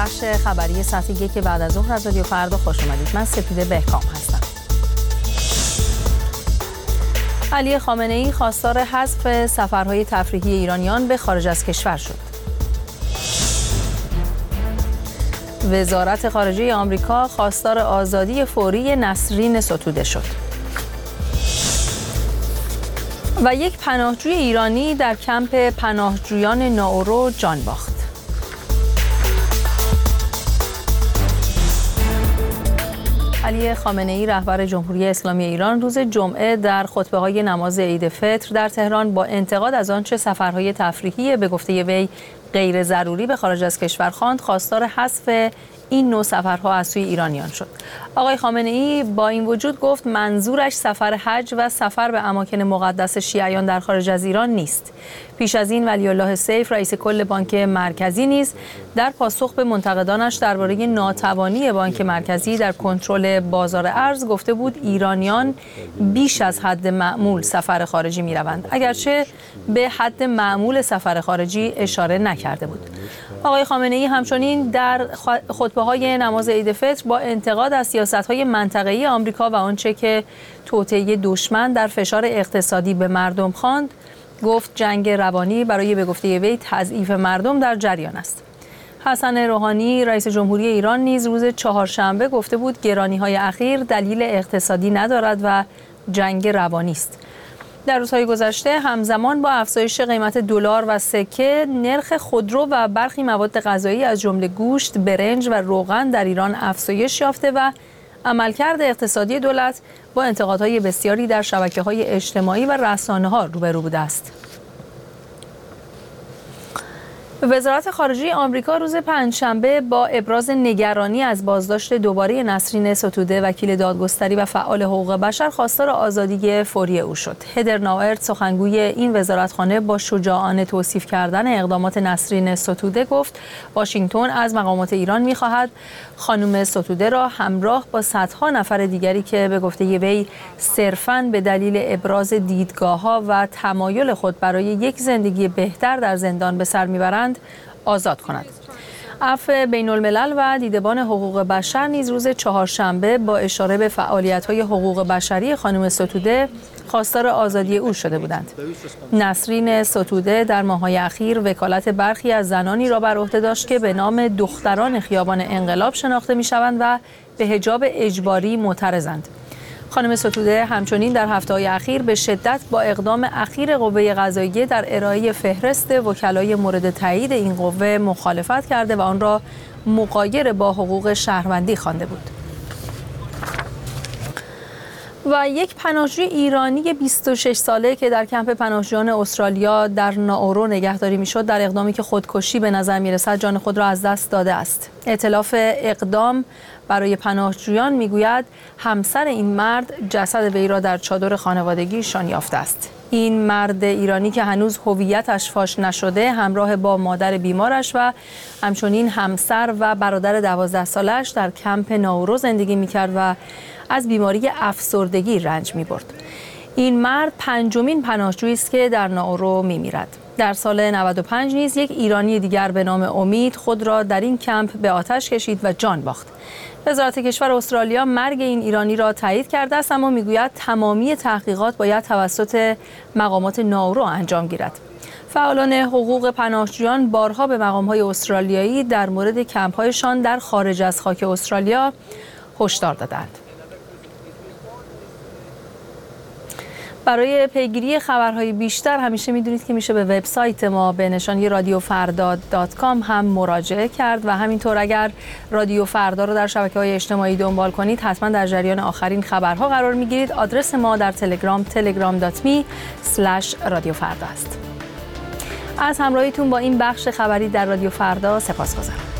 بخش خبری ساعت 1 بعد از ظهر از رادیو فردا خوش اومدید. من سپیده بهکام هستم. علی خامنه‌ای خواستار حذف سفرهای تفریحی ایرانیان به خارج از کشور شد. وزارت خارجه آمریکا خواستار آزادی فوری نسرین ستوده شد. و یک پناهجوی ایرانی در کمپ پناهجویان ناورو جان باخت. علی خامنه‌ای رهبر جمهوری اسلامی ایران روز جمعه در خطبه‌های نماز عید فطر در تهران با انتقاد از آنچه سفرهای تفریحی به گفته وی غیر ضروری به خارج از کشور خواند، خواستار حذف این نوع سفرها از سوی ایرانیان شد. آقای خامنه‌ای با این وجود گفت منظورش سفر حج و سفر به اماکن مقدس شیعیان در خارج از ایران نیست. پیش از این ولی الله سیف رئیس کل بانک مرکزی نیز در پاسخ به منتقدانش درباره ناتوانی بانک مرکزی در کنترل بازار ارز گفته بود ایرانیان بیش از حد معمول سفر خارجی می‌روند، اگرچه به حد معمول سفر خارجی اشاره نکرده بود. آقای خامنه‌ای همچنین در خطبه‌های نماز عید فطر با انتقاد از سیاست‌های منطقه‌ای آمریکا و آنچه که توطئه دشمن در فشار اقتصادی به مردم خواند، گفت جنگ روانی برای به گفته وی تضعیف مردم در جریان است. حسن روحانی رئیس جمهوری ایران نیز روز چهارشنبه گفته بود گرانی‌های اخیر دلیل اقتصادی ندارد و جنگ روانی است. در روزهای گذشته همزمان با افزایش قیمت دلار و سکه، نرخ خودرو و برخی مواد غذایی از جمله گوشت، برنج و روغن در ایران افزایش یافته و عملکرد اقتصادی دولت با انتقادهای بسیاری در شبکه‌های اجتماعی و رسانه‌ها روبرو بوده است. وزارت خارجه آمریکا روز پنجشنبه با ابراز نگرانی از بازداشت دوباره نسرین ستوده وکیل دادگستری و فعال حقوق بشر خواستار آزادی فوری او شد. هدر ناورد سخنگوی این وزارتخانه با شجاعانه توصیف کردن اقدامات نسرین ستوده گفت واشنگتن از مقامات ایران می‌خواهد خانم ستوده را همراه با صدها نفر دیگری که به گفته وی صرفاً به دلیل ابراز دیدگاه‌ها و تمایل خود برای یک زندگی بهتر در زندان به سر می‌برند آزاد کند. عفو بین الملل و دیدبان حقوق بشر نیز روز چهارشنبه با اشاره به فعالیت‌های حقوق بشری خانم ستوده خواستار آزادی او شده بودند. نسرین ستوده در ماه‌های اخیر وکالت برخی از زنانی را بر عهده داشت که به نام دختران خیابان انقلاب شناخته می‌شوند و به حجاب اجباری معترضند. خانم ستوده همچنین در هفته‌های اخیر به شدت با اقدام اخیر قوه قضاییه در ارائه فهرست وکلای مورد تایید این قوه مخالفت کرده و آن را مغایر با حقوق شهروندی خوانده بود. و یک پناهجوی ایرانی 26 ساله که در کمپ پناهجویان استرالیا در ناورو نگهداری میشد در اقدامی که خودکشی به نظر میرسد جان خود را از دست داده است. ائتلاف اقدام برای پناهجویان میگوید همسر این مرد جسد وی را در چادر خانوادگیشان یافته است. این مرد ایرانی که هنوز هویتش فاش نشده همراه با مادر بیمارش و همچنین همسر و برادر 12 سالش در کمپ ناورو زندگی میکرد و از بیماری افسردگی رنج می‌برد. این مرد پنجمین پناهجویی است که در ناورو می‌میرد. در سال 95 نیز یک ایرانی دیگر به نام امید خود را در این کمپ به آتش کشید و جان باخت. وزارت کشور استرالیا مرگ این ایرانی را تایید کرده است، اما میگوید تمامی تحقیقات باید توسط مقامات ناورو انجام گیرد. فعالان حقوق پناهجویان بارها به مقام‌های استرالیایی در مورد کمپ‌هایشان در خارج از خاک استرالیا هشدار دادند. برای پیگیری خبرهای بیشتر همیشه میدونید که میشه به وبسایت ما به نشانی radiofrda.com هم مراجعه کرد و همینطور اگر رادیو فردا رو در شبکه‌های اجتماعی دنبال کنید حتما در جریان آخرین خبرها قرار میگیرید. آدرس ما در تلگرام telegram.me/radiofrda است. از همراهیتون با این بخش خبری در رادیو فردا سپاسگزارم.